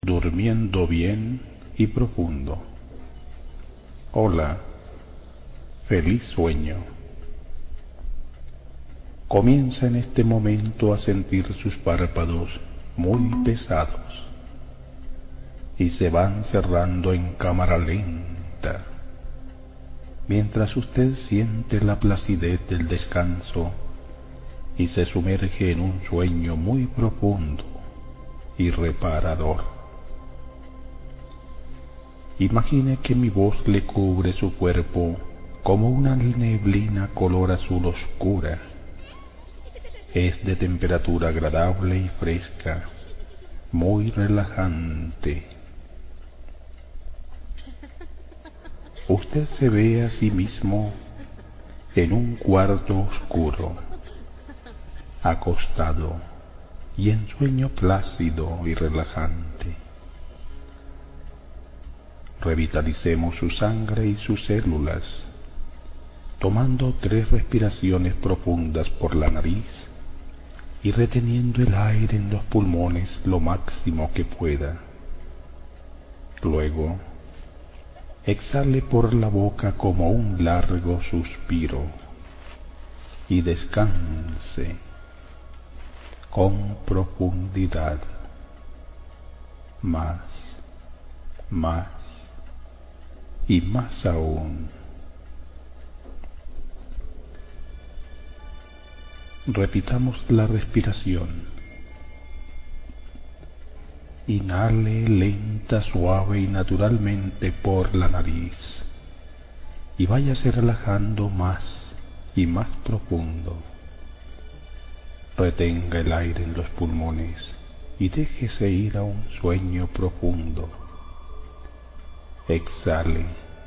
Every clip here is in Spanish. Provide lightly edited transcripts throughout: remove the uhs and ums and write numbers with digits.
Durmiendo bien y profundo. Hola, feliz sueño. Comienza en este momento a sentir sus párpados muy pesados y se van cerrando en cámara lenta, mientras usted siente la placidez del descanso y se sumerge en un sueño muy profundo y reparador. Imagine que mi voz le cubre su cuerpo como una neblina color azul oscura. Es de temperatura agradable y fresca, muy relajante. Usted se ve a sí mismo en un cuarto oscuro, acostado y en sueño plácido y relajante. Revitalicemos su sangre y sus células, tomando 3 respiraciones profundas por la nariz y reteniendo el aire en los pulmones lo máximo que pueda. Luego, exhale por la boca como un largo suspiro y descanse con profundidad. Más y más aún. Repitamos la respiración. Inhale lenta, suave y naturalmente por la nariz y váyase relajando más y más profundo. Retenga el aire en los pulmones y déjese ir a un sueño profundo. Exhale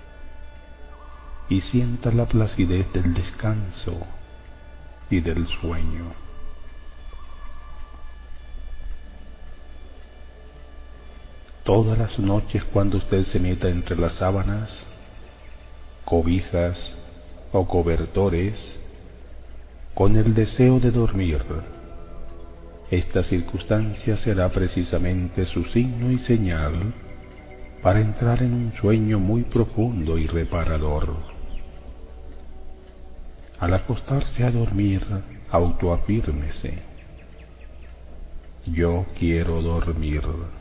y sienta la placidez del descanso y del sueño. Todas las noches cuando usted se meta entre las sábanas, cobijas o cobertores, con el deseo de dormir, esta circunstancia será precisamente su signo y señal para entrar en un sueño muy profundo y reparador. Al acostarse a dormir, autoafírmese: yo quiero dormir.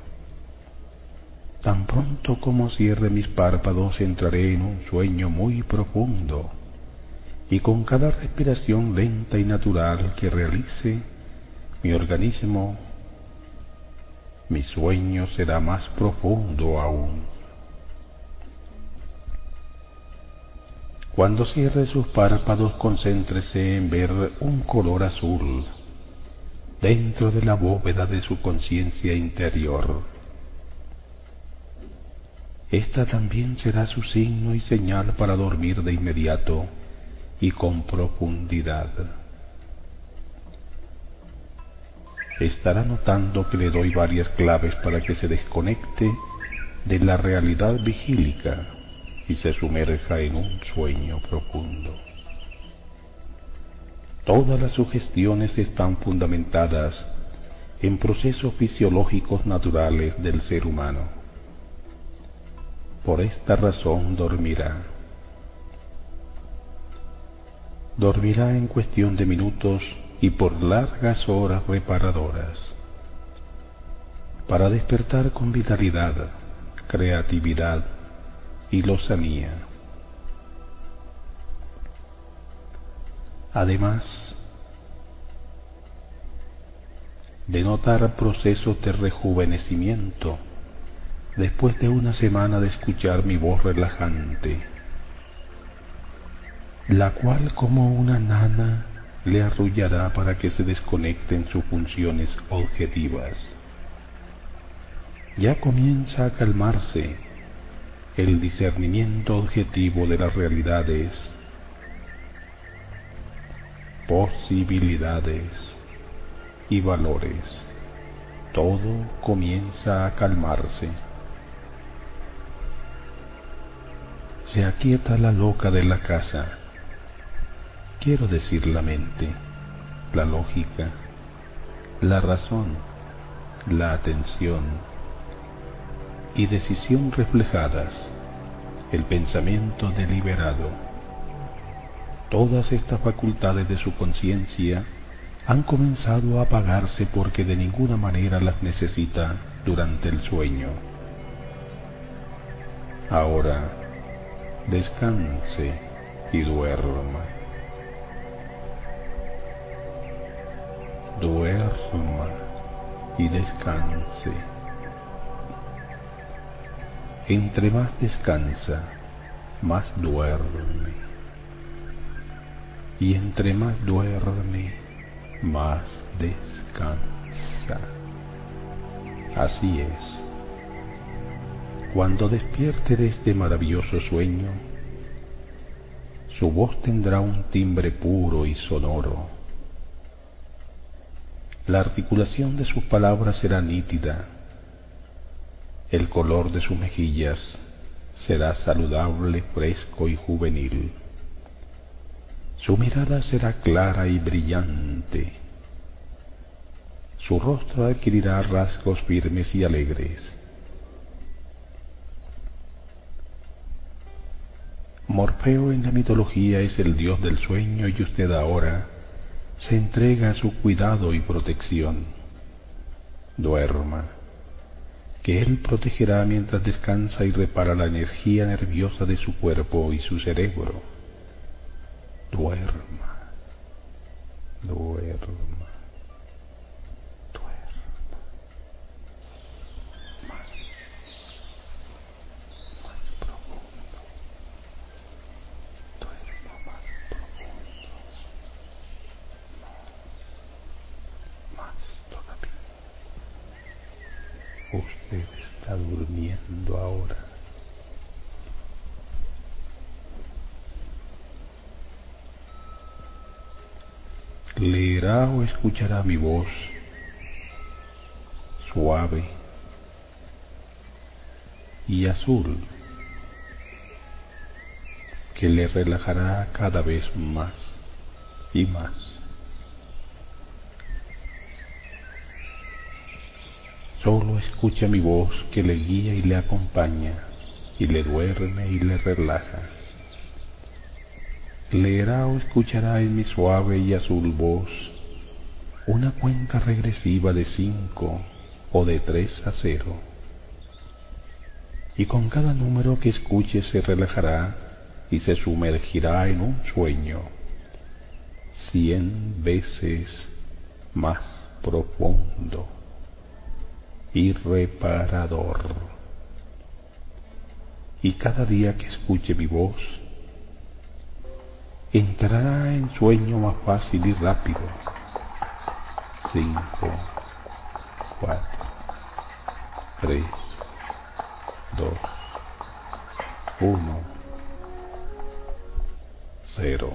Tan pronto como cierre mis párpados entraré en un sueño muy profundo, y con cada respiración lenta y natural que realice, mi organismo, mi sueño será más profundo aún. Cuando cierre sus párpados, concéntrese en ver un color azul dentro de la bóveda de su conciencia interior. Esta también será su signo y señal para dormir de inmediato y con profundidad. Estará notando que le doy varias claves para que se desconecte de la realidad vigílica y se sumerja en un sueño profundo. Todas las sugestiones están fundamentadas en procesos fisiológicos naturales del ser humano. Por esta razón dormirá. Dormirá en cuestión de minutos y por largas horas reparadoras, para despertar con vitalidad, creatividad y lozanía. Además de notar procesos de rejuvenecimiento después de una semana de escuchar mi voz relajante, la cual como una nana le arrullará para que se desconecten sus funciones objetivas. Ya comienza a calmarse el discernimiento objetivo de las realidades, posibilidades y valores. Todo comienza a calmarse. Se aquieta la loca de la casa, quiero decir la mente, la lógica, la razón, la atención, y decisión reflejadas, el pensamiento deliberado. Todas estas facultades de su conciencia han comenzado a apagarse porque de ninguna manera las necesita durante el sueño. Ahora descanse y duerma. Duerma y descanse. Entre más descansa, más duerme. Y entre más duerme, más descansa. Así es. Cuando despierte de este maravilloso sueño, su voz tendrá un timbre puro y sonoro. La articulación de sus palabras será nítida. El color de sus mejillas será saludable, fresco y juvenil. Su mirada será clara y brillante. Su rostro adquirirá rasgos firmes y alegres. Morfeo en la mitología es el dios del sueño y usted ahora se entrega a su cuidado y protección. Duerma, que él protegerá mientras descansa y repara la energía nerviosa de su cuerpo y su cerebro. Duerma, duerma, duerma. Más profundo. Duerma más profundo. Más todavía. Usted está durmiendo ahora. Leerá o escuchará mi voz suave y azul que le relajará cada vez más y más. Solo escucha mi voz que le guía y le acompaña y le duerme y le relaja. Leerá o escuchará en mi suave y azul voz una cuenta regresiva de 5 o de 3 a 0. Y con cada número que escuche se relajará y se sumergirá en un sueño 100 veces más profundo y reparador. Y cada día que escuche mi voz, entrará en sueño más fácil y rápido. 5, 4, 3, 2, 1, 0.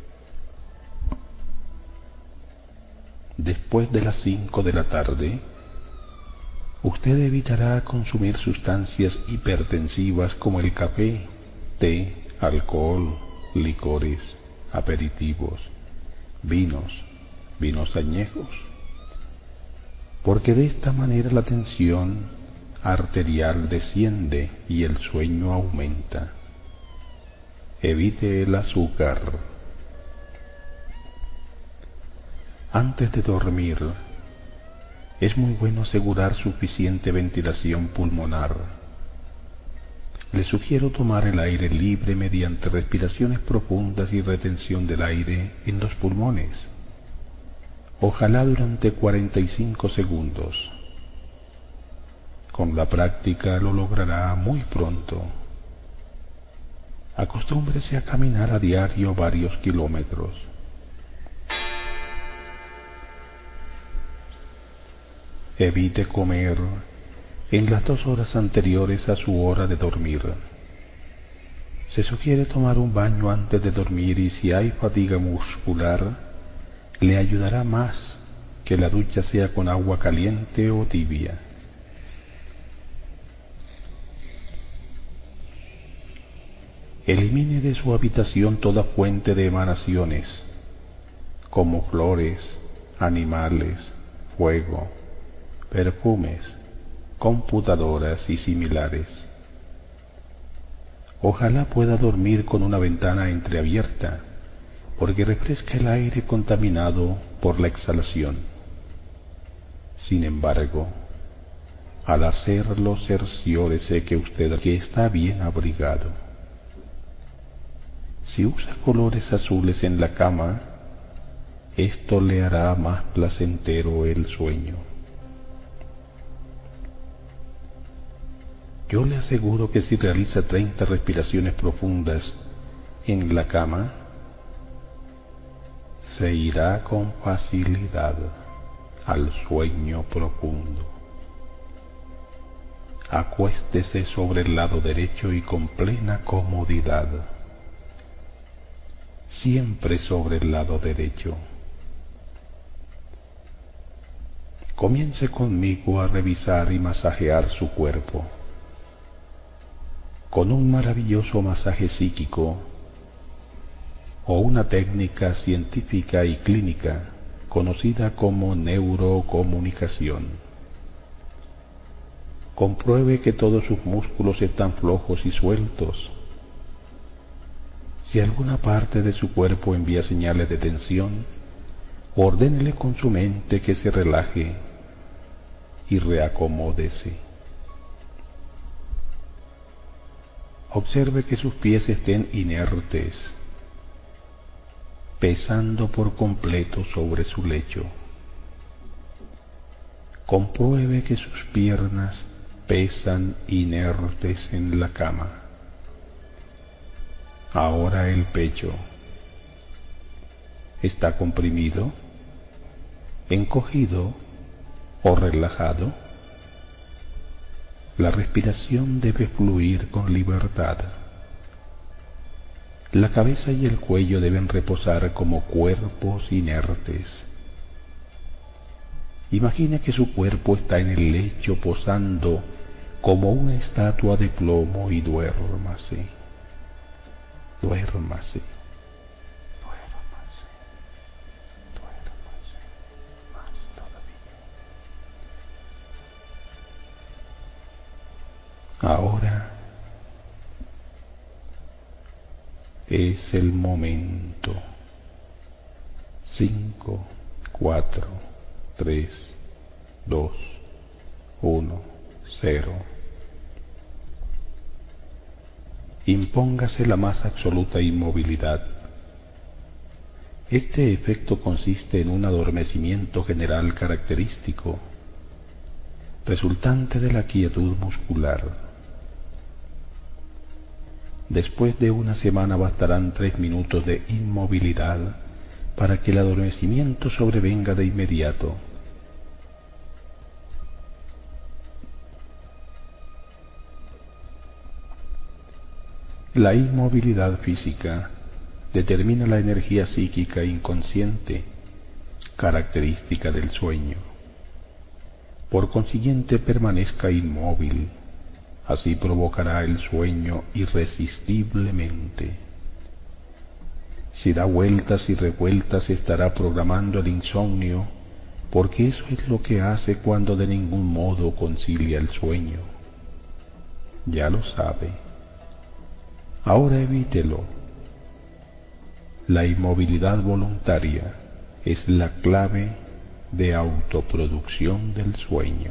Después de las 5 de la tarde, usted evitará consumir sustancias hipertensivas como el café, té, alcohol, licores, aperitivos, vinos añejos, porque de esta manera la tensión arterial desciende y el sueño aumenta. Evite el azúcar. Antes de dormir, es muy bueno asegurar suficiente ventilación pulmonar. Le sugiero tomar el aire libre mediante respiraciones profundas y retención del aire en los pulmones. Ojalá durante 45 segundos. Con la práctica lo logrará muy pronto. Acostúmbrese a caminar a diario varios kilómetros. Evite comer en las 2 horas anteriores a su hora de dormir. Se sugiere tomar un baño antes de dormir y si hay fatiga muscular, le ayudará más que la ducha sea con agua caliente o tibia. Elimine de su habitación toda fuente de emanaciones, como flores, animales, fuego, perfumes, computadoras y similares. Ojalá pueda dormir con una ventana entreabierta, porque refresca el aire contaminado por la exhalación. Sin embargo, al hacerlo, cerciórese que usted que está bien abrigado. Si usa colores azules en la cama, esto le hará más placentero el sueño. Yo le aseguro que si realiza 30 respiraciones profundas en la cama, se irá con facilidad al sueño profundo. Acuéstese sobre el lado derecho y con plena comodidad. Siempre sobre el lado derecho. Comience conmigo a revisar y masajear su cuerpo. Con un maravilloso masaje psíquico o una técnica científica y clínica conocida como neurocomunicación. Compruebe que todos sus músculos están flojos y sueltos. Si alguna parte de su cuerpo envía señales de tensión, ordénele con su mente que se relaje y reacomódese. Observe que sus pies estén inertes, pesando por completo sobre su lecho. Compruebe que sus piernas pesan inertes en la cama. Ahora el pecho está comprimido, encogido o relajado. La respiración debe fluir con libertad. La cabeza y el cuello deben reposar como cuerpos inertes. Imagine que su cuerpo está en el lecho posando como una estatua de plomo y duérmase. Duérmase. Duérmase. Duérmase. Más todavía. Ahora es el momento. 5, 4, 3, 2, 1, 0. Impóngase la más absoluta inmovilidad. Este efecto consiste en un adormecimiento general característico, resultante de la quietud muscular. Después de una semana bastarán 3 minutos de inmovilidad para que el adormecimiento sobrevenga de inmediato. La inmovilidad física determina la energía psíquica inconsciente, característica del sueño. Por consiguiente, permanezca inmóvil, así provocará el sueño irresistiblemente. Si da vueltas y revueltas, estará programando el insomnio, porque eso es lo que hace cuando de ningún modo concilia el sueño. Ya lo sabe. Ahora evítelo. La inmovilidad voluntaria es la clave de autoproducción del sueño.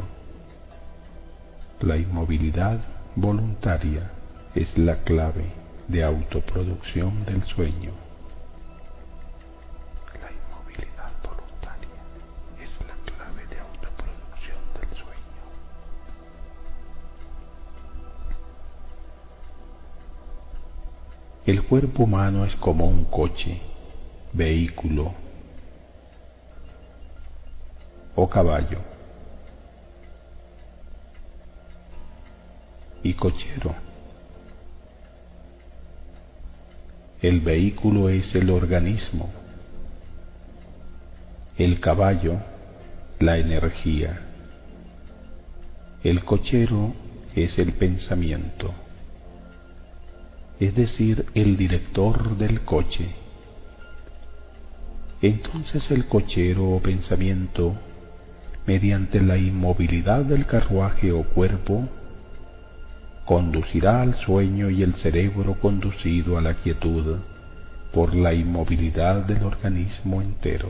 La inmovilidad voluntaria es la clave de autoproducción del sueño. La inmovilidad voluntaria es la clave de autoproducción del sueño. El cuerpo humano es como un coche, vehículo o caballo y cochero. El vehículo es el organismo, el caballo la energía, el cochero es el pensamiento, es decir, el director del coche. Entonces el cochero o pensamiento mediante la inmovilidad del carruaje o cuerpo, conducirá al sueño y el cerebro conducido a la quietud por la inmovilidad del organismo entero.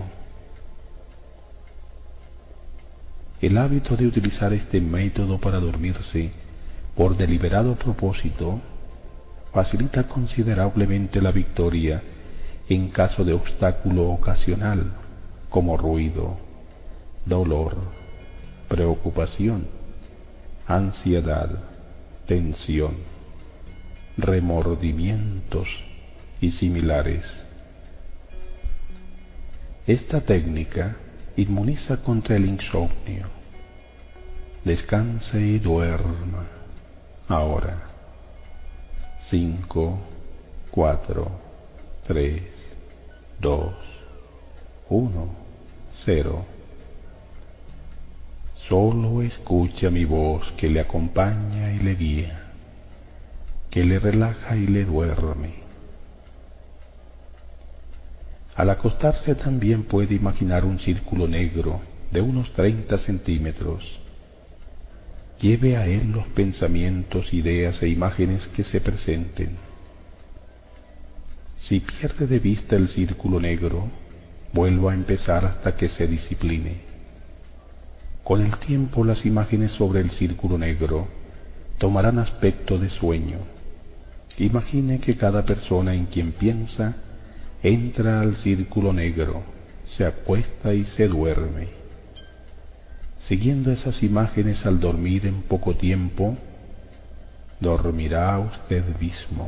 El hábito de utilizar este método para dormirse por deliberado propósito facilita considerablemente la victoria en caso de obstáculo ocasional como ruido, dolor, preocupación, ansiedad, tensión, remordimientos y similares. Esta técnica inmuniza contra el insomnio. Descanse y duerma. Ahora. 5, 4, 3, 2, 1, 0. Solo escucha mi voz que le acompaña y le guía, que le relaja y le duerme. Al acostarse también puede imaginar un círculo negro de unos 30 centímetros. Lleve a él los pensamientos, ideas e imágenes que se presenten. Si pierde de vista el círculo negro, vuelva a empezar hasta que se discipline. Con el tiempo las imágenes sobre el círculo negro tomarán aspecto de sueño. Imagine que cada persona en quien piensa entra al círculo negro, se acuesta y se duerme. Siguiendo esas imágenes al dormir en poco tiempo, dormirá usted mismo.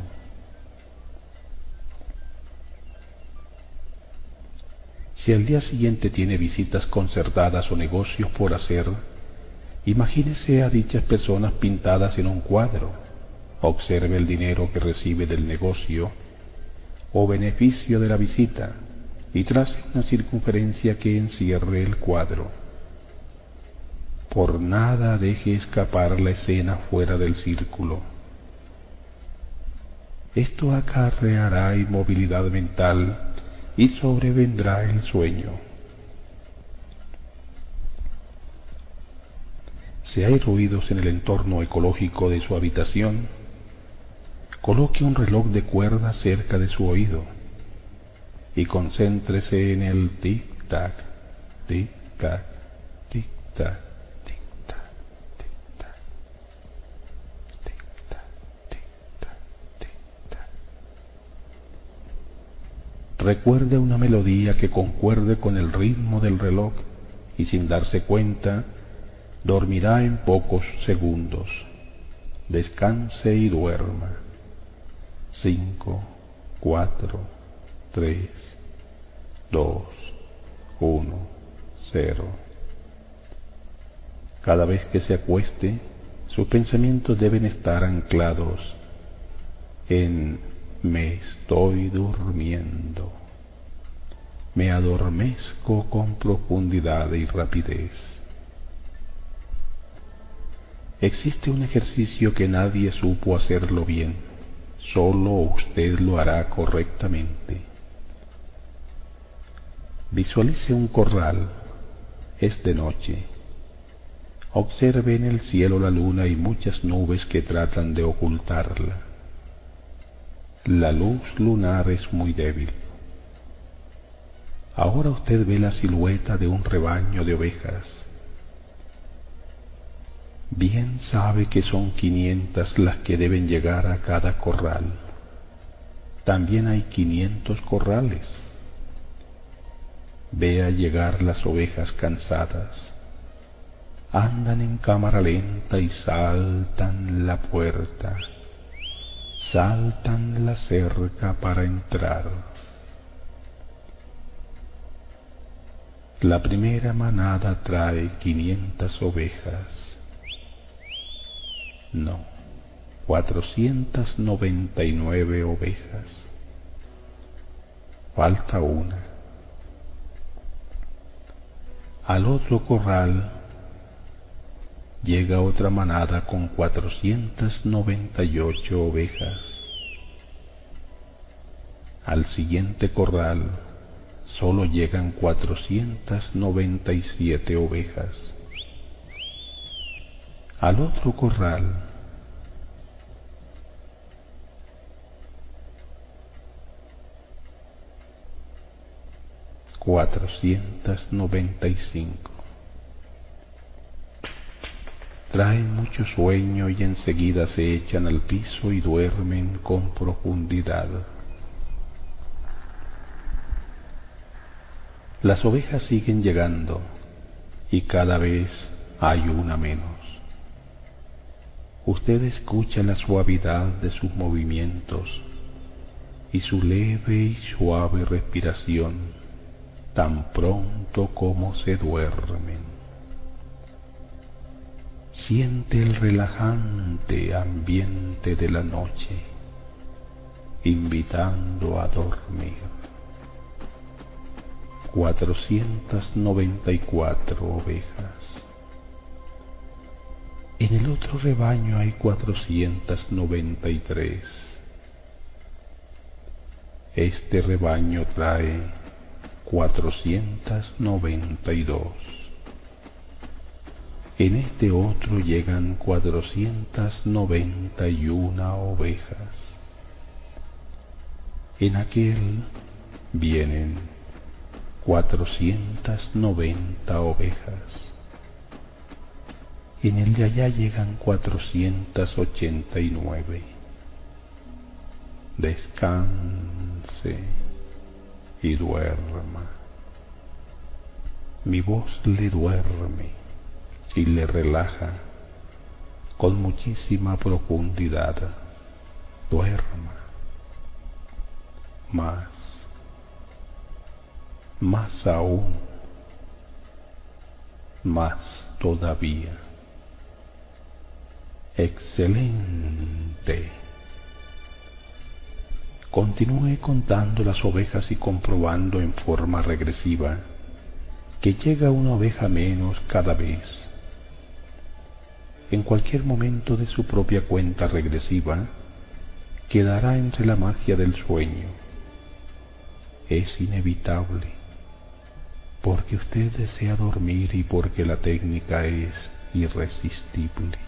Si al día siguiente tiene visitas concertadas o negocios por hacer, imagínese a dichas personas pintadas en un cuadro. Observe el dinero que recibe del negocio o beneficio de la visita y trace una circunferencia que encierre el cuadro. Por nada deje escapar la escena fuera del círculo. Esto acarreará inmovilidad mental y sobrevendrá el sueño. Si hay ruidos en el entorno ecológico de su habitación, coloque un reloj de cuerda cerca de su oído y concéntrese en el tic-tac, tic-tac, tic-tac, tic-tac, tic-tac, tic-tac, tic-tac, tic-tac. Recuerde una melodía que concuerde con el ritmo del reloj y sin darse cuenta, dormirá en pocos segundos. Descanse y duerma. 5, 4, 3, 2, 1, 0. Cada vez que se acueste, sus pensamientos deben estar anclados en me estoy durmiendo. Me adormezco con profundidad y rapidez. Existe un ejercicio que nadie supo hacerlo bien, solo usted lo hará correctamente. Visualice un corral, es de noche. Observe en el cielo la luna y muchas nubes que tratan de ocultarla. La luz lunar es muy débil. Ahora usted ve la silueta de un rebaño de ovejas. Bien sabe que son 500 las que deben llegar a cada corral. También hay 500 corrales. Vea llegar las ovejas cansadas. Andan en cámara lenta y saltan la puerta. Saltan la cerca para entrar. La primera manada trae 500 ovejas. No, 499 ovejas. Falta una. Al otro corral llega otra manada con 498 ovejas. Al siguiente corral solo llegan 497 ovejas. al otro corral. $495. Traen mucho sueño y enseguida se echan al piso y duermen con profundidad. Las ovejas siguen llegando y cada vez hay una menos. Usted escucha la suavidad de sus movimientos y su leve y suave respiración tan pronto como se duermen. Siente el relajante ambiente de la noche, invitando a dormir. 494 ovejas. En el otro rebaño hay 493. Este rebaño trae 492. En este otro llegan 491 ovejas. En aquel vienen 490 ovejas. En el de allá llegan 489. Descanse y duerma. Mi voz le duerme y le relaja con muchísima profundidad. Duerma más, más aún, más todavía. Excelente. Continúe contando las ovejas y comprobando en forma regresiva que llega una oveja menos cada vez. En cualquier momento de su propia cuenta regresiva, quedará entre la magia del sueño. Es inevitable, porque usted desea dormir y porque la técnica es irresistible.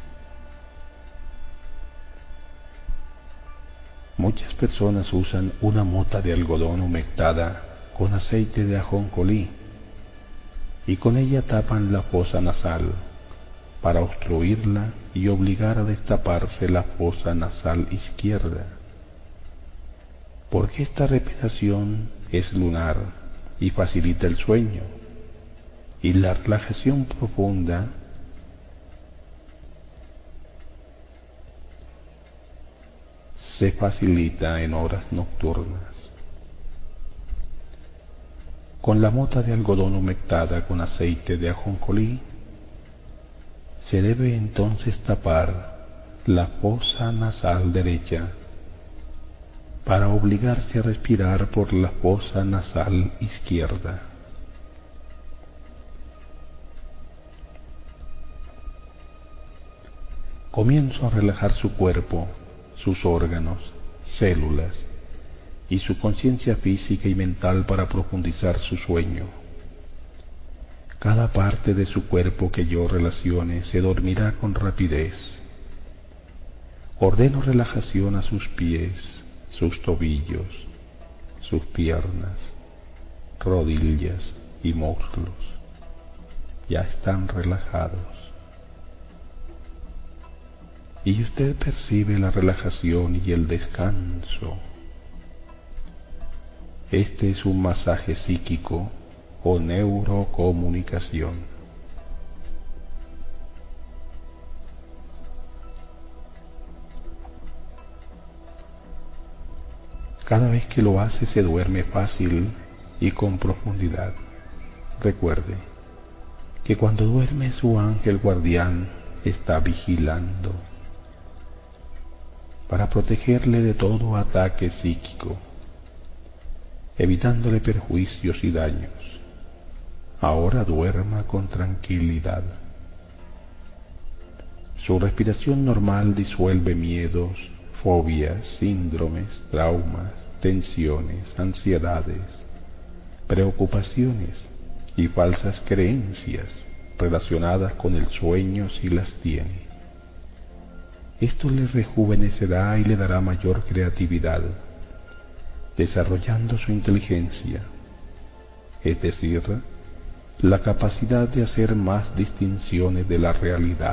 Muchas personas usan una mota de algodón humectada con aceite de ajonjolí y con ella tapan la fosa nasal para obstruirla y obligar a destaparse la fosa nasal izquierda, porque esta respiración es lunar y facilita el sueño, y la relajación profunda se facilita en horas nocturnas. Con la mota de algodón humectada con aceite de ajonjolí, se debe entonces tapar la fosa nasal derecha para obligarse a respirar por la fosa nasal izquierda. Comienzo a relajar su cuerpo, sus órganos, células y su conciencia física y mental para profundizar su sueño. Cada parte de su cuerpo que yo relacione se dormirá con rapidez. Ordeno relajación a sus pies, sus tobillos, sus piernas, rodillas y muslos. Ya están relajados. Y usted percibe la relajación y el descanso. Este es un masaje psíquico o neurocomunicación. Cada vez que lo hace se duerme fácil y con profundidad. Recuerde que cuando duerme su ángel guardián está vigilando para protegerle de todo ataque psíquico, evitándole perjuicios y daños. Ahora duerma con tranquilidad. Su respiración normal disuelve miedos, fobias, síndromes, traumas, tensiones, ansiedades, preocupaciones y falsas creencias relacionadas con el sueño si las tiene. Esto le rejuvenecerá y le dará mayor creatividad, desarrollando su inteligencia, es decir, la capacidad de hacer más distinciones de la realidad.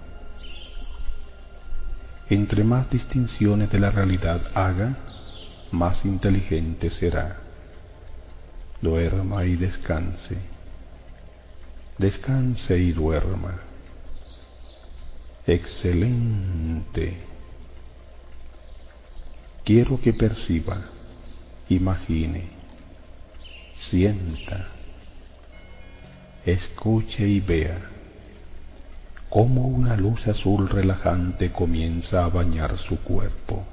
Entre más distinciones de la realidad haga, más inteligente será. Duerma y descanse. Descanse y duerma. Excelente. Quiero que perciba, imagine, sienta, escuche y vea cómo una luz azul relajante comienza a bañar su cuerpo.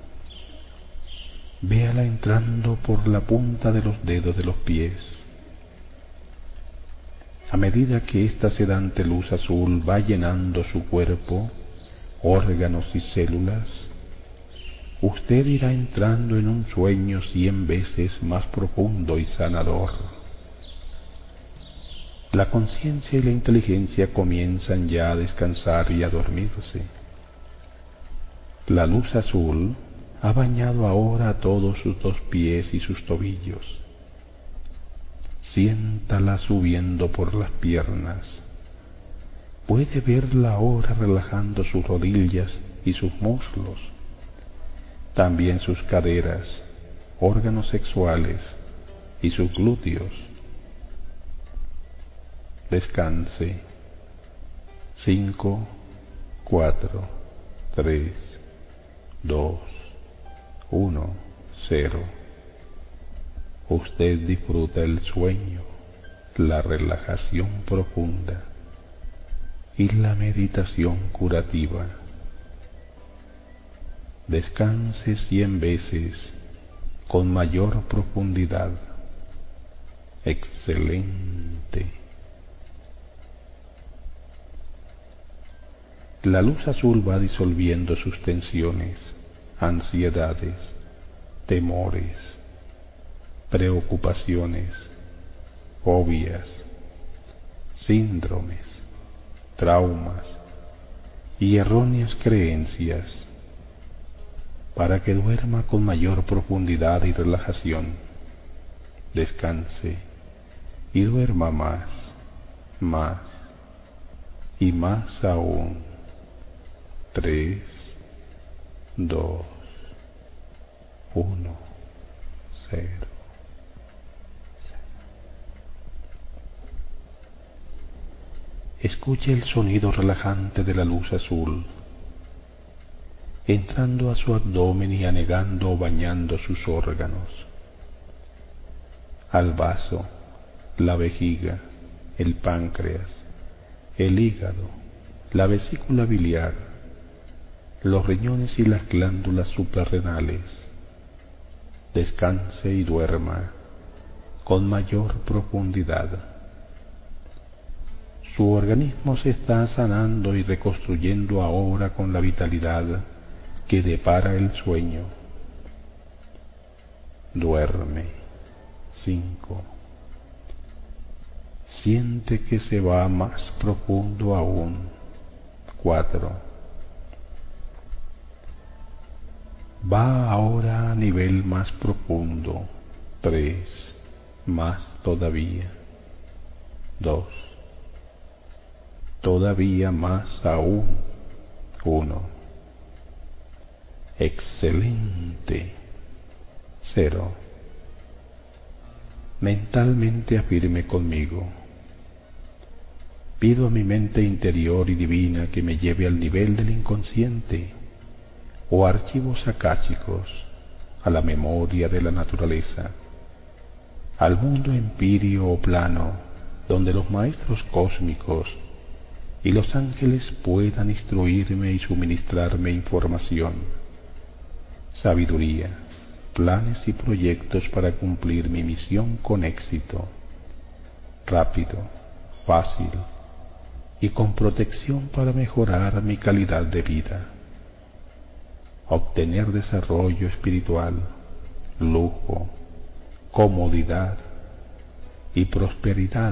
Véala entrando por la punta de los dedos de los pies. A medida que esta sedante luz azul va llenando su cuerpo, órganos y células, usted irá entrando en un sueño 100 veces más profundo y sanador. La conciencia y la inteligencia comienzan ya a descansar y a dormirse. La luz azul ha bañado ahora todos sus 2 pies y sus tobillos. Siéntala subiendo por las piernas. Puede verla ahora relajando sus rodillas y sus muslos, también sus caderas, órganos sexuales y sus glúteos. Descanse. 5, 4, 3, 2, 1, 0. Usted disfruta el sueño, la relajación profunda y la meditación curativa. Descanse 100 veces con mayor profundidad. Excelente. La luz azul va disolviendo sus tensiones, ansiedades, temores, preocupaciones, fobias, síndromes, traumas y erróneas creencias, para que duerma con mayor profundidad y relajación. Descanse y duerma más, más y más aún. 3, 2, 1, 0. Escuche el sonido relajante de la luz azul, entrando a su abdomen y anegando o bañando sus órganos, al vaso, la vejiga, el páncreas, el hígado, la vesícula biliar, los riñones y las glándulas suprarrenales. Descanse y duerma con mayor profundidad. Su organismo se está sanando y reconstruyendo ahora con la vitalidad que depara el sueño. Duerme. 5. Siente que se va más profundo aún. 4. Va ahora a nivel más profundo. 3. Más todavía. 2. Todavía más aún. 1. Excelente. 0. Mentalmente afirme conmigo. Pido a mi mente interior y divina que me lleve al nivel del inconsciente o archivos akáshicos, a la memoria de la naturaleza, al mundo empíreo o plano, donde los maestros cósmicos y los ángeles puedan instruirme y suministrarme información, sabiduría, planes y proyectos para cumplir mi misión con éxito, rápido, fácil y con protección para mejorar mi calidad de vida, obtener desarrollo espiritual, lujo, comodidad y prosperidad,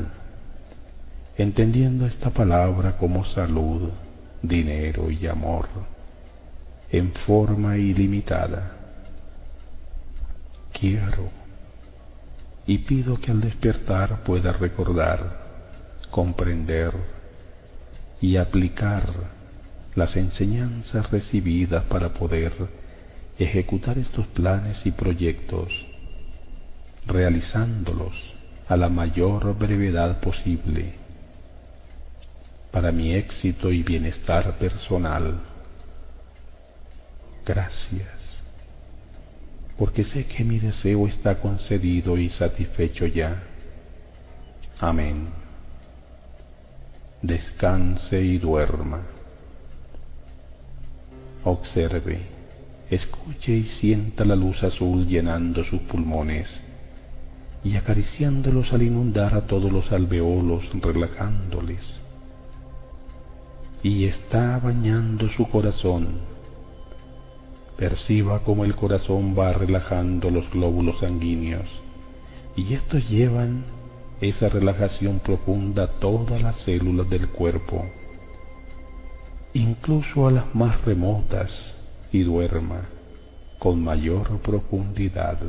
entendiendo esta palabra como salud, dinero y amor. en forma ilimitada. Quiero y pido que al despertar pueda recordar, comprender y aplicar las enseñanzas recibidas para poder ejecutar estos planes y proyectos, realizándolos a la mayor brevedad posible para mi éxito y bienestar personal. Gracias, porque sé que mi deseo está concedido y satisfecho ya. Amén. Descanse y duerma. Observe, escuche y sienta la luz azul llenando sus pulmones y acariciándolos al inundar a todos los alveolos, relajándoles. Y está bañando su corazón. Perciba cómo el corazón va relajando los glóbulos sanguíneos, y estos llevan esa relajación profunda a todas las células del cuerpo, incluso a las más remotas, y duerma con mayor profundidad.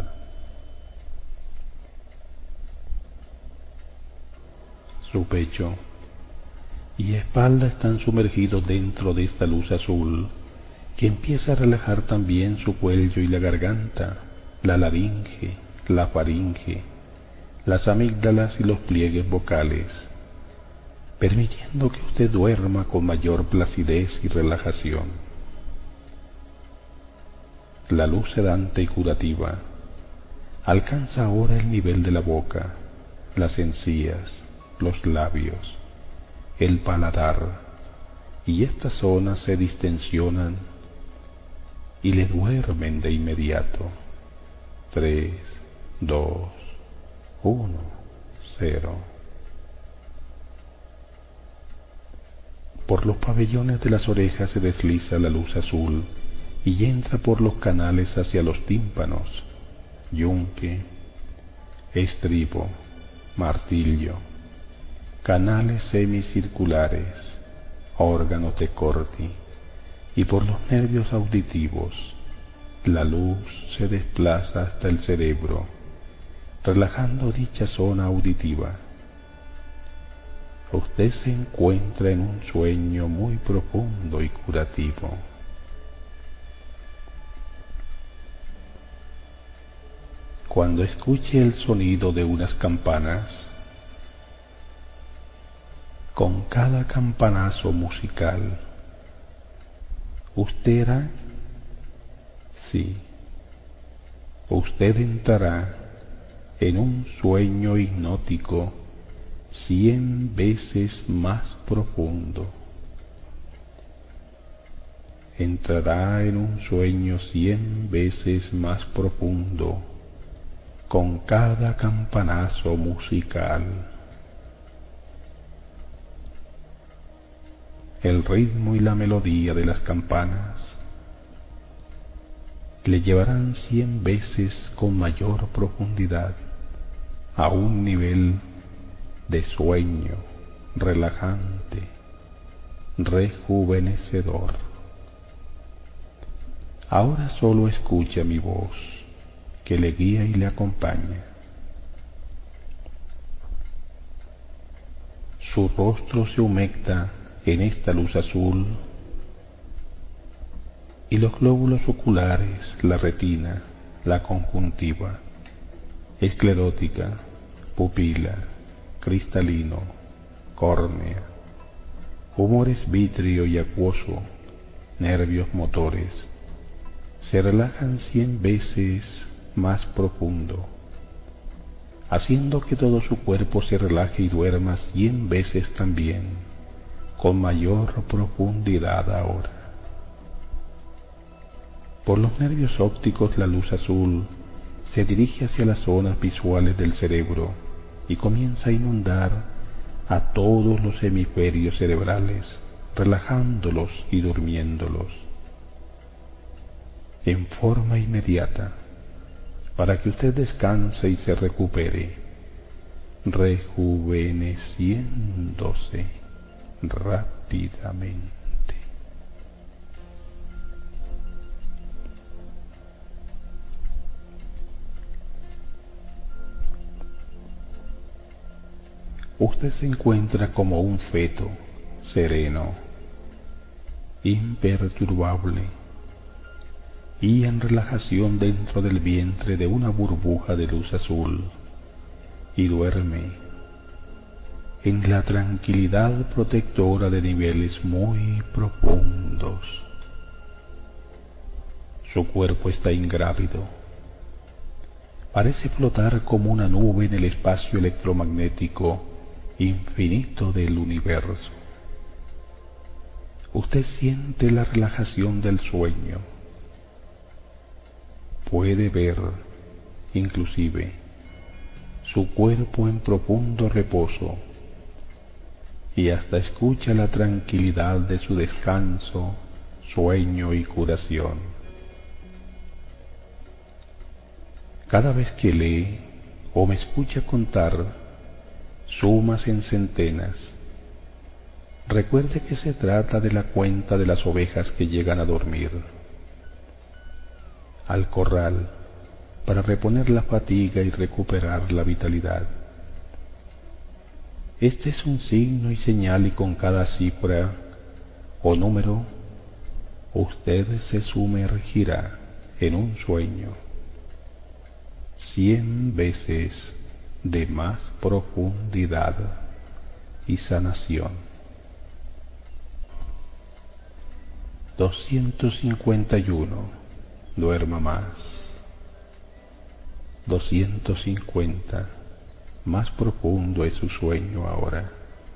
Su pecho y espalda están sumergidos dentro de esta luz azul, que empieza a relajar también su cuello y la garganta, la laringe, la faringe, las amígdalas y los pliegues vocales, permitiendo que usted duerma con mayor placidez y relajación. La luz sedante y curativa alcanza ahora el nivel de la boca, las encías, los labios, el paladar, y estas zonas se distensionan y le duermen de inmediato. 3, 2, 1, 0. Por los pabellones de las orejas se desliza la luz azul y entra por los canales hacia los tímpanos, yunque, estribo, martillo, canales semicirculares, órganos de Corti, y por los nervios auditivos. La luz se desplaza hasta el cerebro, relajando dicha zona auditiva. Usted se encuentra en un sueño muy profundo y curativo. Cuando escuche el sonido de unas campanas, con cada campanazo musical, usted entrará en un sueño hipnótico 100 veces más profundo. Entrará en un sueño 100 veces más profundo con cada campanazo musical. El ritmo y la melodía de las campanas le llevarán 100 veces con mayor profundidad a un nivel de sueño relajante, rejuvenecedor. Ahora solo escucha mi voz, que le guía y le acompaña. Su rostro se humecta en esta luz azul y los glóbulos oculares, la retina, la conjuntiva, esclerótica, pupila, cristalino, córnea, humores vítreo y acuoso, nervios motores, se relajan 100 veces más profundo, haciendo que todo su cuerpo se relaje y duerma 100 veces también, con mayor profundidad ahora. Por los nervios ópticos la luz azul se dirige hacia las zonas visuales del cerebro y comienza a inundar a todos los hemisferios cerebrales, relajándolos y durmiéndolos en forma inmediata, para que usted descanse y se recupere, rejuveneciéndose rápidamente. usted se encuentra como un feto, sereno, imperturbable y en relajación dentro del vientre de una burbuja de luz azul, y duerme en la tranquilidad protectora de niveles muy profundos. Su cuerpo está ingrávido, parece flotar como una nube en el espacio electromagnético infinito del universo. Usted siente la relajación del sueño, puede ver, inclusive, su cuerpo en profundo reposo y hasta escucha la tranquilidad de su descanso, sueño y curación. Cada vez que lee o me escucha contar sumas en centenas, recuerde que se trata de la cuenta de las ovejas que llegan a dormir al corral para reponer la fatiga y recuperar la vitalidad. Este es un signo y señal, y con cada cifra o número usted se sumergirá en un sueño 100 veces de más profundidad y sanación. 251. Duerma más. 250. Más profundo es su sueño ahora.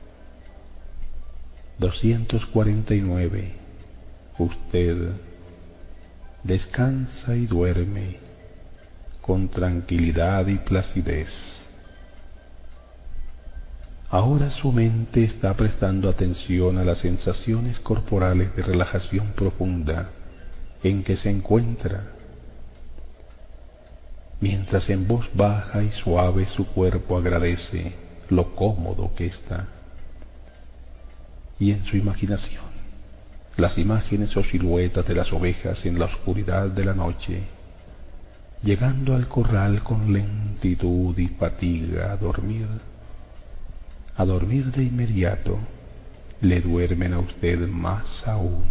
249. Usted descansa y duerme con tranquilidad y placidez. Ahora su mente está prestando atención a las sensaciones corporales de relajación profunda en que se encuentra, mientras en voz baja y suave su cuerpo agradece lo cómodo que está. Y en su imaginación, las imágenes o siluetas de las ovejas en la oscuridad de la noche, llegando al corral con lentitud y fatiga a dormir de inmediato, le duermen a usted más aún.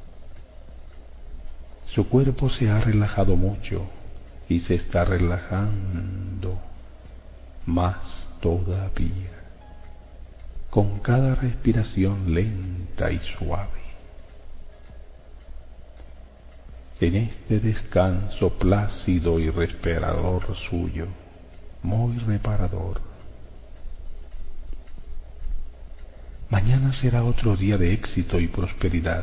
Su cuerpo se ha relajado mucho y se está relajando más todavía, con cada respiración lenta y suave. En este descanso plácido y respirador suyo, muy reparador. Mañana será otro día de éxito y prosperidad.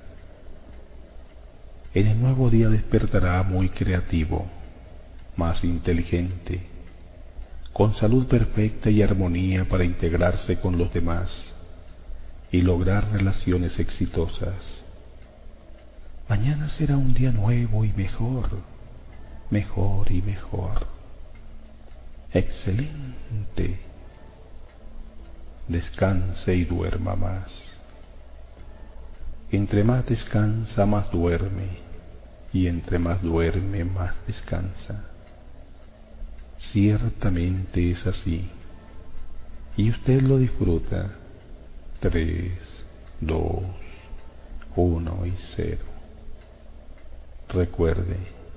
En el nuevo día despertará muy creativo, más inteligente, con salud perfecta y armonía para integrarse con los demás y lograr relaciones exitosas. Mañana será un día nuevo y mejor, mejor y mejor. Excelente. Descanse y duerma más. Entre más descansa, más duerme, y entre más duerme, más descansa. Ciertamente es así, y usted lo disfruta. 3, 2, 1 y 0. Recuerde,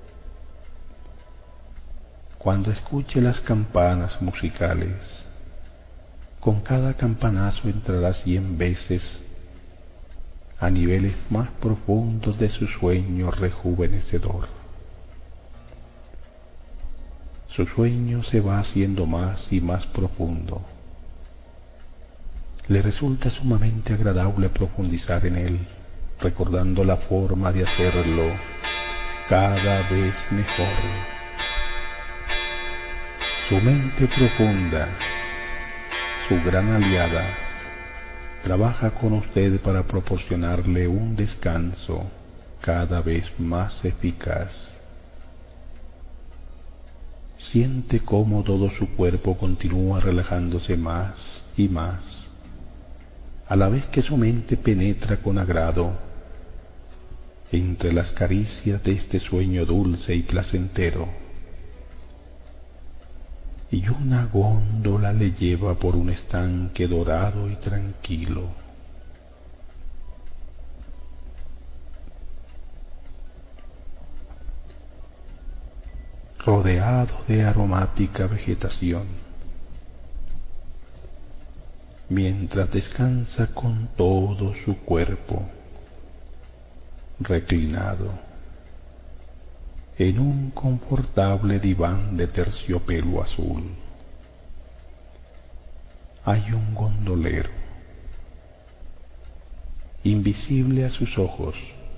cuando escuche las campanas musicales, con cada campanazo entrará 100 veces a niveles más profundos de su sueño rejuvenecedor. Su sueño se va haciendo más y más profundo. Le resulta sumamente agradable profundizar en él, recordando la forma de hacerlo cada vez mejor. Su mente profunda, su gran aliada, trabaja con usted para proporcionarle un descanso cada vez más eficaz. Siente cómo todo su cuerpo continúa relajándose más y más, a la vez que su mente penetra con agrado entre las caricias de este sueño dulce y placentero. y una góndola le lleva por un estanque dorado y tranquilo. Rodeado de aromática vegetación, mientras descansa con todo su cuerpo reclinado en un confortable diván de terciopelo azul. Hay un gondolero, invisible a sus ojos,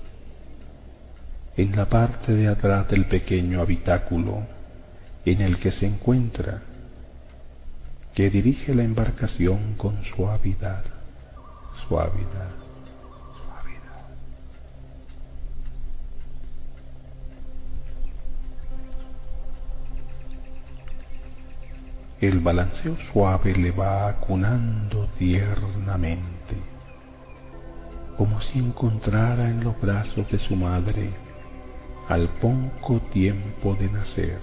en la parte de atrás del pequeño habitáculo en el que se encuentra, que dirige la embarcación con suavidad, suavidad, suavidad. El balanceo suave le va acunando tiernamente, como si encontrara en los brazos de su madre al poco tiempo de nacer,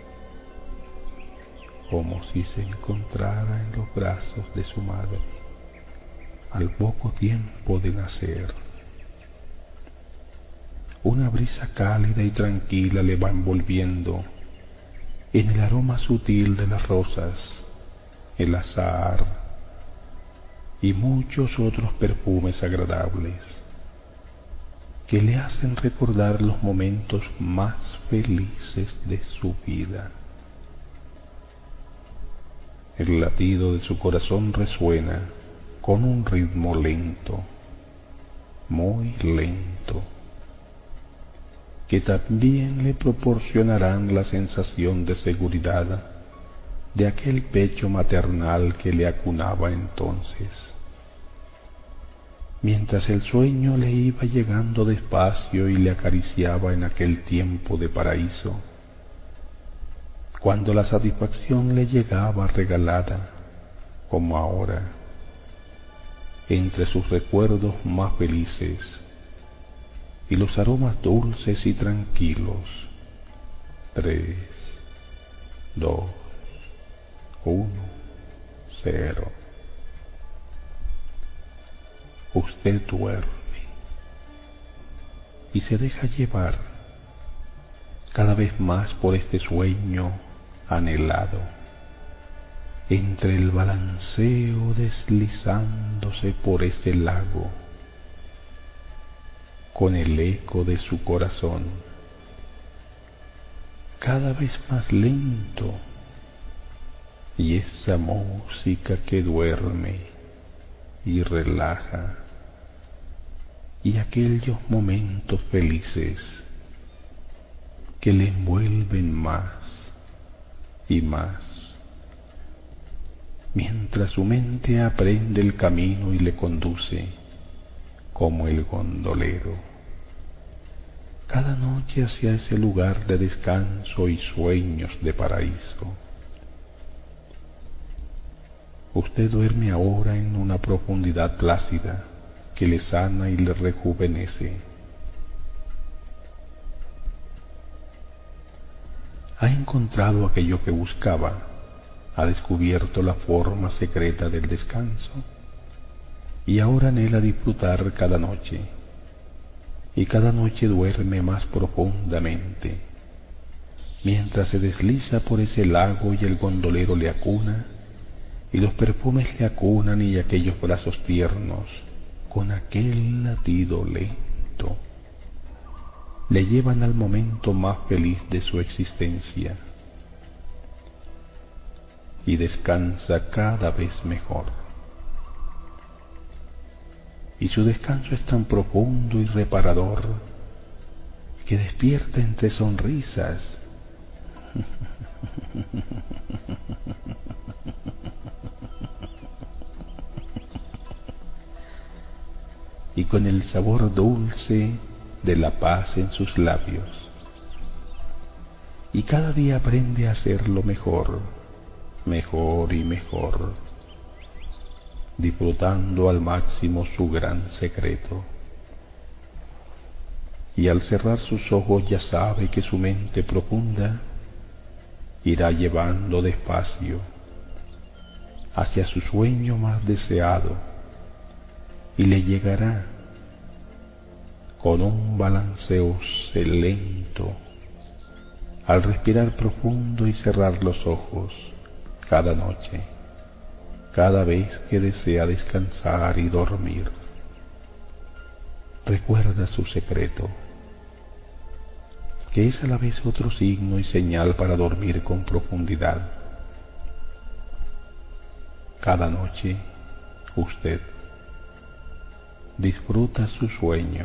como si se encontrara en los brazos de su madre al poco tiempo de nacer. Una brisa cálida y tranquila le va envolviendo en el aroma sutil de las rosas, el azahar y muchos otros perfumes agradables que le hacen recordar los momentos más felices de su vida. El latido de su corazón resuena con un ritmo lento, muy lento, que también le proporcionarán la sensación de seguridad de aquel pecho maternal que le acunaba entonces, mientras el sueño le iba llegando despacio y le acariciaba en aquel tiempo de paraíso, cuando la satisfacción le llegaba regalada, como ahora, entre sus recuerdos más felices y los aromas dulces y tranquilos. 3, 2, 1, 0. Usted duerme y se deja llevar cada vez más por este sueño anhelado, entre el balanceo deslizándose por ese lago, con el eco de su corazón, cada vez más lento, y esa música que duerme y relaja, y aquellos momentos felices que le envuelven más y más, mientras su mente aprende el camino y le conduce como el gondolero cada noche hacia ese lugar de descanso y sueños de paraíso. Usted duerme ahora en una profundidad plácida que le sana y le rejuvenece. Ha encontrado aquello que buscaba, ha descubierto la forma secreta del descanso y ahora anhela disfrutar cada noche, y cada noche duerme más profundamente, mientras se desliza por ese lago y el gondolero le acuna, y los perfumes le acunan y aquellos brazos tiernos, con aquel latido lento, le llevan al momento más feliz de su existencia, y descansa cada vez mejor. Y su descanso es tan profundo y reparador que despierta entre sonrisas y con el sabor dulce de la paz en sus labios. Y cada día aprende a hacerlo mejor, mejor y mejor, disfrutando al máximo su gran secreto. Y al cerrar sus ojos ya sabe que su mente profunda irá llevando despacio hacia su sueño más deseado y le llegará con un balanceo lento al respirar profundo y cerrar los ojos cada noche, cada vez que desea descansar y dormir. Recuerda su secreto, que es a la vez otro signo y señal para dormir con profundidad. Cada noche usted disfruta su sueño,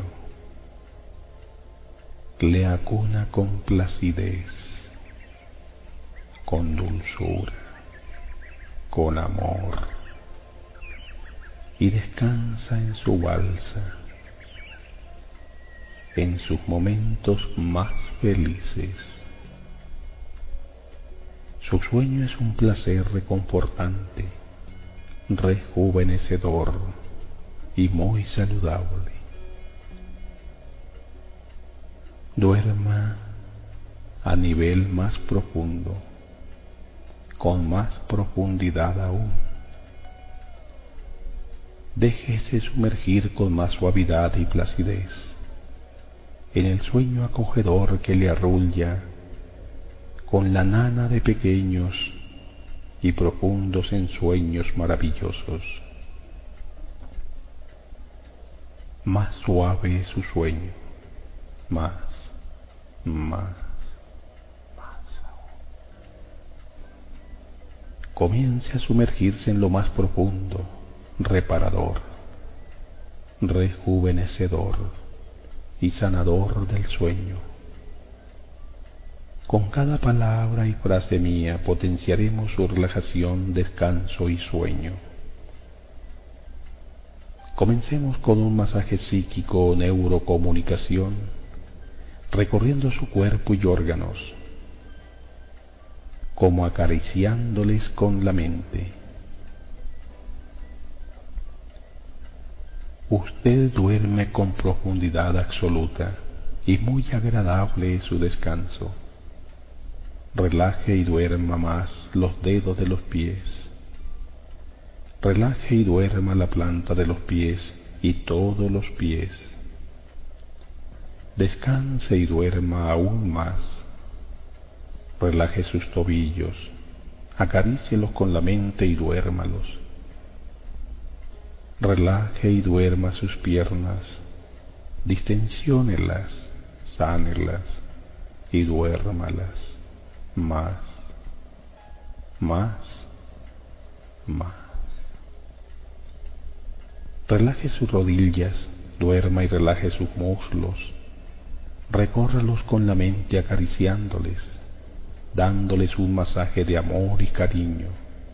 le acuna con placidez, con dulzura, con amor, y descansa en su balsa, en sus momentos más felices. Su sueño es un placer reconfortante, rejuvenecedor y muy saludable. Duerma a nivel más profundo, con más profundidad aún. Déjese sumergir con más suavidad y placidez en el sueño acogedor que le arrulla con la nana de pequeños y profundos ensueños maravillosos. Más suave es su sueño, más aún. Comience a sumergirse en lo más profundo, reparador, rejuvenecedor y sanador del sueño. Con cada palabra y frase mía potenciaremos su relajación, descanso y sueño. Comencemos con un masaje psíquico o neurocomunicación, recorriendo su cuerpo y órganos, como acariciándoles con la mente. Usted duerme con profundidad absoluta y muy agradable es su descanso. Relaje y duerma más los dedos de los pies. Relaje y duerma la planta de los pies y todos los pies. Descanse y duerma aún más. Relaje sus tobillos, acarícielos con la mente y duérmalos. Relaje y duerma sus piernas, distensiónelas, sánelas y duérmalas más. Relaje sus rodillas, duerma y relaje sus muslos. Recórralos con la mente acariciándoles, dándoles un masaje de amor y cariño.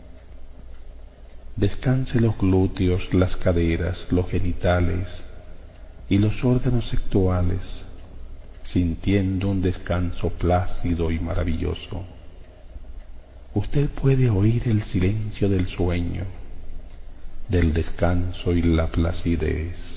Descanse los glúteos, las caderas, los genitales y los órganos sexuales, sintiendo un descanso plácido y maravilloso. Usted puede oír el silencio del sueño, del descanso y la placidez.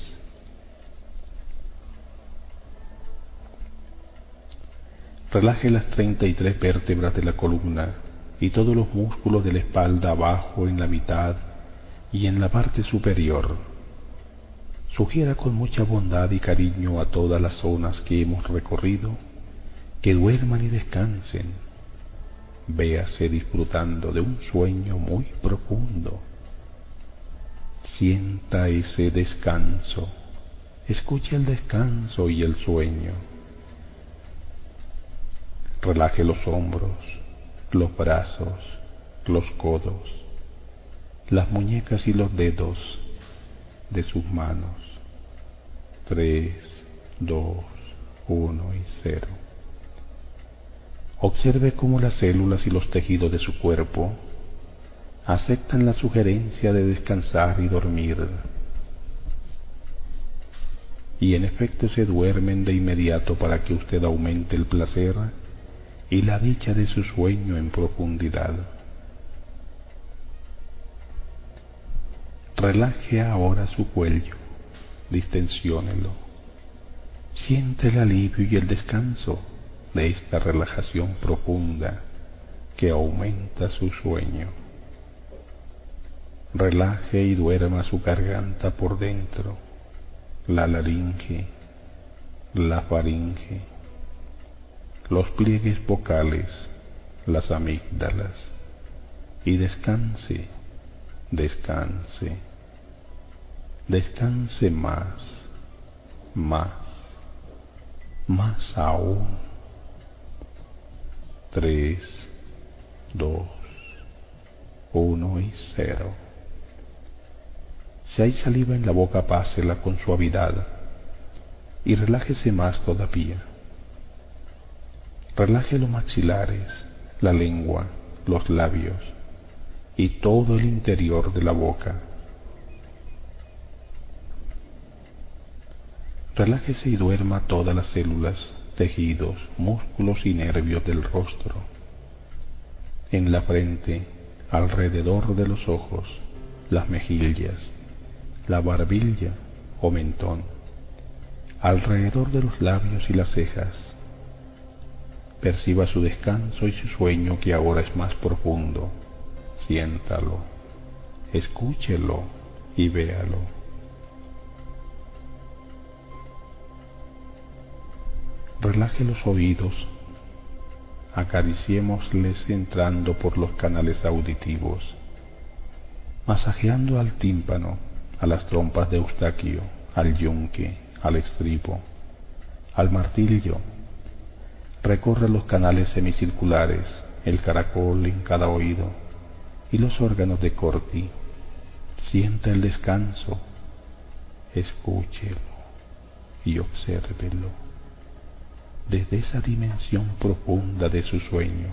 Relaje las 33 vértebras de la columna y todos los músculos de la espalda abajo, en la mitad y en la parte superior. Sugiera con mucha bondad y cariño a todas las zonas que hemos recorrido que duerman y descansen. Véase disfrutando de un sueño muy profundo. Sienta ese descanso. Escuche el descanso y el sueño. Relaje los hombros, los brazos, los codos, las muñecas y los dedos de sus manos. 3, 2, 1 y 0. Observe cómo las células y los tejidos de su cuerpo aceptan la sugerencia de descansar y dormir. Y en efecto se duermen de inmediato para que usted aumente el placer y la dicha de su sueño en profundidad. Relaje ahora su cuello, distensiónelo. Siente el alivio y el descanso de esta relajación profunda que aumenta su sueño. Relaje y duerma su garganta por dentro, la laringe, la faringe, los pliegues vocales, las amígdalas, y descanse, descanse, descanse más, más, más aún. 3, 2, 1 y 0. Si hay saliva en la boca, pásela con suavidad y relájese más todavía. Relaje los maxilares, la lengua, los labios y todo el interior de la boca. Relájese y duerma todas las células, tejidos, músculos y nervios del rostro. En la frente, alrededor de los ojos, las mejillas, la barbilla o mentón, alrededor de los labios y las cejas. Perciba su descanso y su sueño, que ahora es más profundo. Siéntalo, escúchelo y véalo. Relaje los oídos, acariciémosles entrando por los canales auditivos, masajeando al tímpano, a las trompas de Eustaquio, al yunque, al estribo, al martillo. Recorre los canales semicirculares, el caracol en cada oído y los órganos de Corti. Sienta el descanso, escúchelo y obsérvelo desde esa dimensión profunda de su sueño.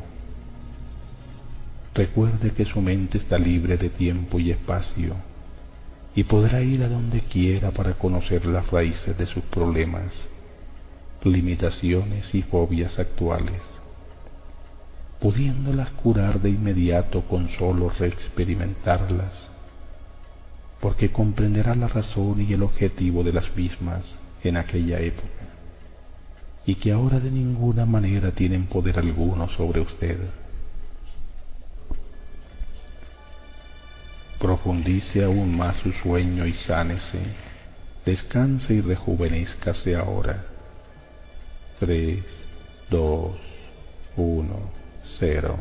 Recuerde que su mente está libre de tiempo y espacio y podrá ir a donde quiera para conocer las raíces de sus problemas, limitaciones y fobias actuales, pudiéndolas curar de inmediato con solo reexperimentarlas, porque comprenderá la razón y el objetivo de las mismas en aquella época, y que ahora de ninguna manera tienen poder alguno sobre usted. Profundice aún más su sueño y sánese, descanse y rejuvenézcase ahora. 3, 2, 1, 0.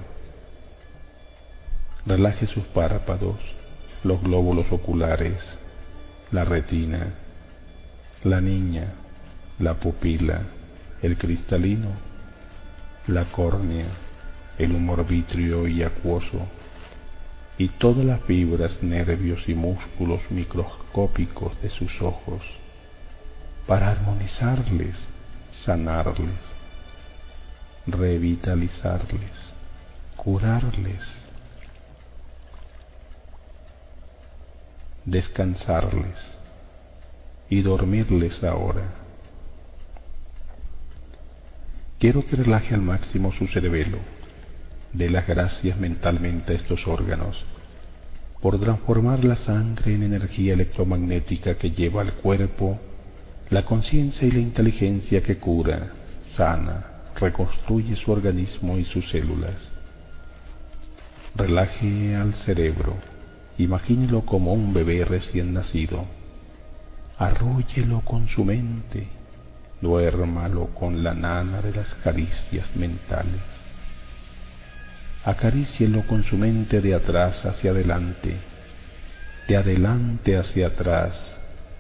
Relaje sus párpados, los glóbulos oculares, la retina, la niña, la pupila, el cristalino, la córnea, el humor vítreo y acuoso, y todas las fibras, nervios y músculos microscópicos de sus ojos, para armonizarles, sanarles, revitalizarles, curarles, descansarles y dormirles ahora. Quiero que relaje al máximo su cerebelo. Dé las gracias mentalmente a estos órganos por transformar la sangre en energía electromagnética que lleva al cuerpo la conciencia y la inteligencia que cura, sana, reconstruye su organismo y sus células. Relaje al cerebro, imagínelo como un bebé recién nacido. Arrúllelo con su mente, duérmalo con la nana de las caricias mentales. Acarícielo con su mente de atrás hacia adelante, de adelante hacia atrás.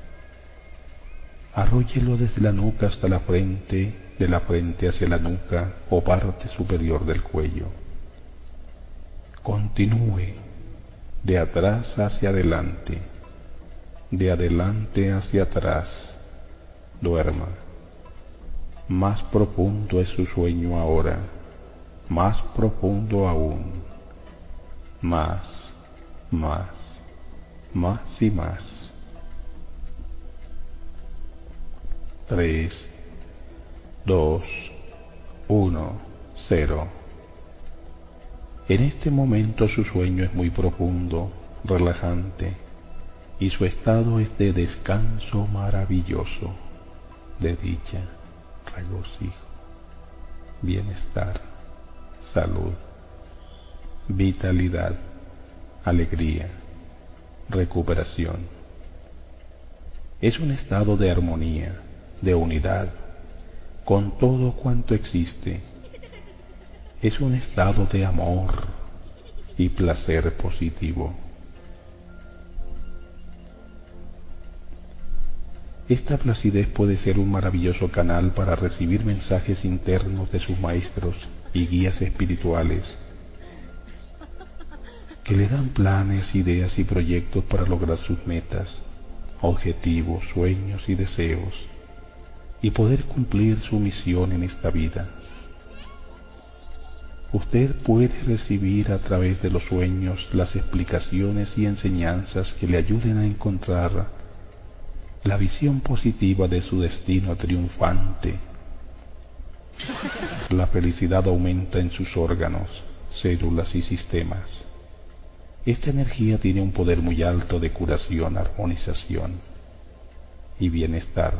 Arrúllelo desde la nuca hasta la frente, de la frente hacia la nuca o parte superior del cuello. Continúe de atrás hacia adelante, de adelante hacia atrás. Duerma. Más profundo es su sueño ahora, más profundo aún. Más, más, más y más. 3, 2, 1, 0. En este momento su sueño es muy profundo, relajante, y su estado es de descanso maravilloso, de dicha, regocijo, bienestar, salud. vitalidad, alegría, recuperación. Es un estado de armonía, de unidad, con todo cuanto existe. Es un estado de amor y placer positivo. Esta placidez puede ser un maravilloso canal para recibir mensajes internos de sus maestros y guías espirituales que le dan planes, ideas y proyectos para lograr sus metas, objetivos, sueños y deseos, y poder cumplir su misión en esta vida. Usted puede recibir a través de los sueños las explicaciones y enseñanzas que le ayuden a encontrar la visión positiva de su destino triunfante. La felicidad aumenta en sus órganos, células y sistemas. Esta energía tiene un poder muy alto de curación, armonización y bienestar.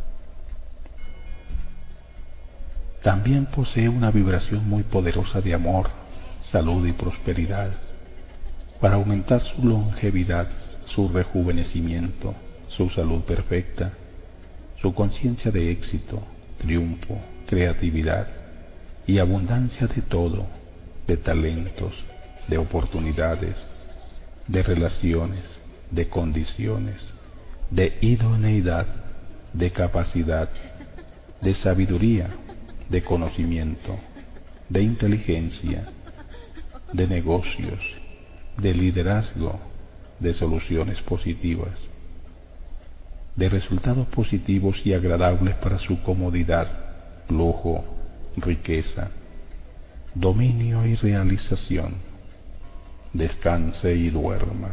También posee una vibración muy poderosa de amor, salud y prosperidad, para aumentar su longevidad, su rejuvenecimiento, su salud perfecta, su conciencia de éxito, triunfo, creatividad y abundancia de todo, de talentos, de oportunidades, de relaciones, de condiciones, de idoneidad, de capacidad, de sabiduría, de conocimiento, de inteligencia, de negocios, de liderazgo, de soluciones positivas, de resultados positivos y agradables para su comodidad, lujo, riqueza, dominio y realización. Descanse y duerma.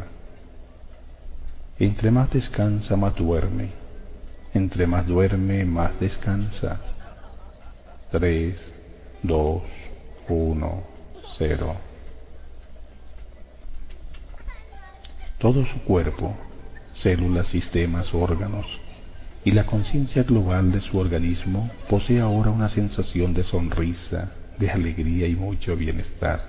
Entre más descansa, más duerme. Entre más duerme, más descansa. 3, 2, 1, 0. Todo su cuerpo, células, sistemas, órganos y la conciencia global de su organismo posee ahora una sensación de sonrisa, de alegría y mucho bienestar.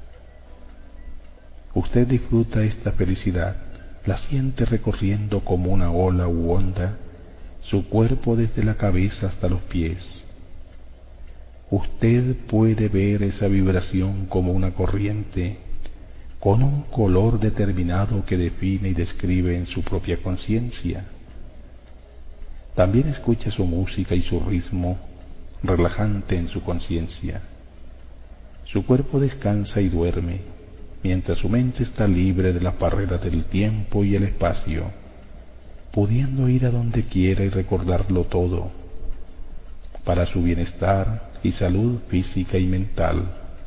Usted disfruta esta felicidad, la siente recorriendo como una ola u onda su cuerpo desde la cabeza hasta los pies. Usted puede ver esa vibración como una corriente con un color determinado que define y describe en su propia conciencia. También escucha su música y su ritmo relajante en su conciencia. Su cuerpo descansa y duerme, mientras su mente está libre de las barreras del tiempo y el espacio, pudiendo ir a donde quiera y recordarlo todo, para su bienestar y salud física y mental.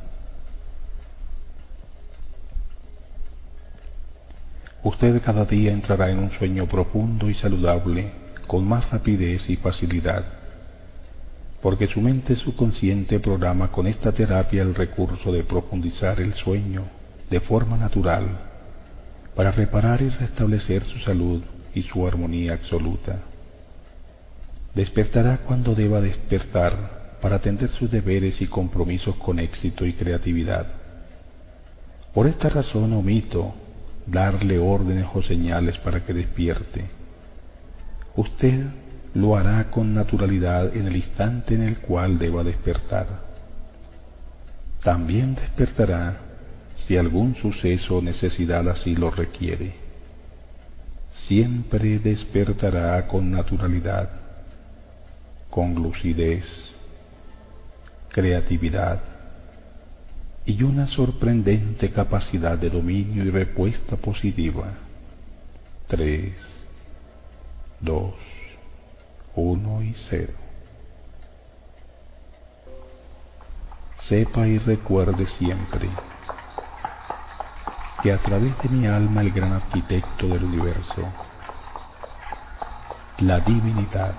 Usted cada día entrará en un sueño profundo y saludable, con más rapidez y facilidad, porque su mente subconsciente programa con esta terapia el recurso de profundizar el sueño de forma natural, para reparar y restablecer su salud y su armonía absoluta. Despertará cuando deba despertar para atender sus deberes y compromisos con éxito y creatividad. Por esta razón omito darle órdenes o señales para que despierte. Usted lo hará con naturalidad en el instante en el cual deba despertar. También despertará si algún suceso o necesidad así lo requiere. Siempre despertará con naturalidad, con lucidez, creatividad y una sorprendente capacidad de dominio y respuesta positiva. 3, 2, 1 y 0. Sepa y recuerde siempre que a través de mi alma el gran arquitecto del universo, la divinidad,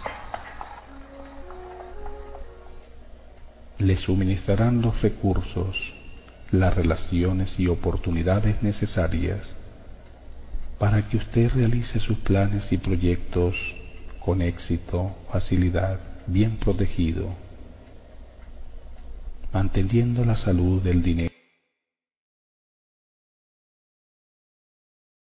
le suministrarán los recursos, las relaciones y oportunidades necesarias para que usted realice sus planes y proyectos con éxito, facilidad, bien protegido, manteniendo la salud del dinero